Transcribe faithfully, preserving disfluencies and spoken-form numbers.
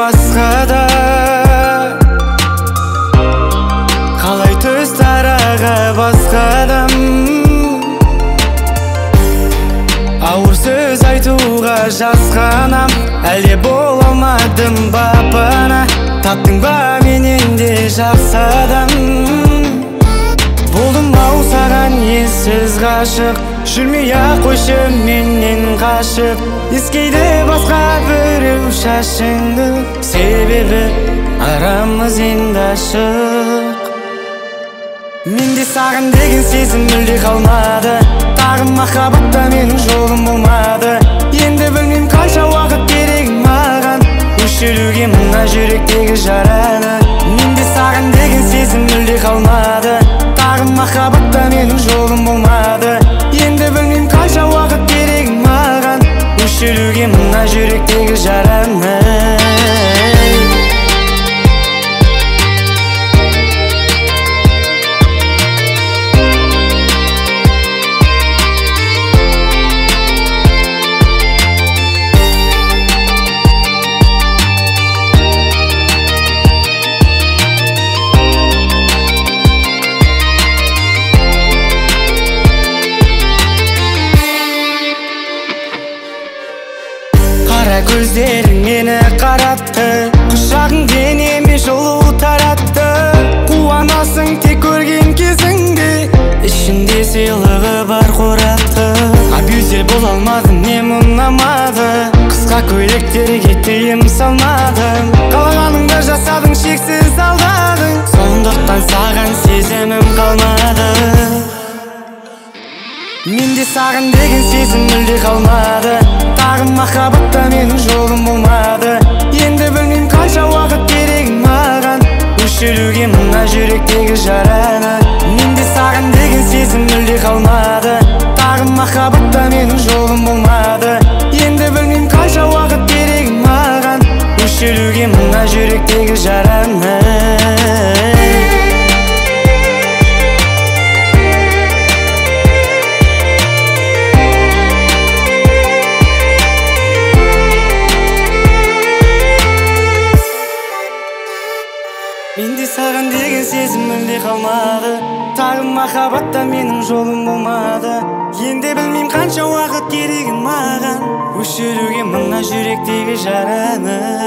басқада, қалай төз тараға басқадам. Ауыр сөз айтуға жасқанам, әлде бола алмадым бапана. Таптың ба менен де жақсы адам. Болдым ау саған ессіз ғашық, жүрмей ақ қойшы менен қашып. Иіскейді басқа біреу шашыңды, себебі арамыз енді ашық. Менде саған деген сезім мүлде қалмады, тағы махаббатта менің жолым болмады. Енді білмейм қанша уақыт керек маған өшіруге мына жүректегі жараны. Менде саған деген сезім мүлде қалмады, тағы махаббатта менің жолым болмады. Енді білмейм қанша уақыт керек маған өшіруге мына жүректегі жараны. Қара көздерің мені қаратты, құшағың денеме жылу таратты. Қуанасың тек көрген кезіңде, ішінде сыйлығы бар қорапты. Абьюзер бола алмадым, не ұнамады, қысқа көйлектерге тыйым салмадым. Қалағаныңды жасадың, шексіз алдадың, сондықтан саған сезімім қалмады. Менде саған деген сезім мүлде қалмады, тағы махаббатта менің жолым болмады. Енді білмейм қанша уақыт керек маған өшіруге мына жүректегі жараны. Менде саған деген сезім мүлде қалмады, тағы махаббатта менің жолым болмады. Енді білмейм қанша уақыт керек маған өшіруге мына жүректегі жараны. Менде саған деген сезім мүлде қалмады, тағы махаббатта менің жолым болмады. Енді білмейм қанша уақыт керегін маған өшіруге мына жүректегі жараны.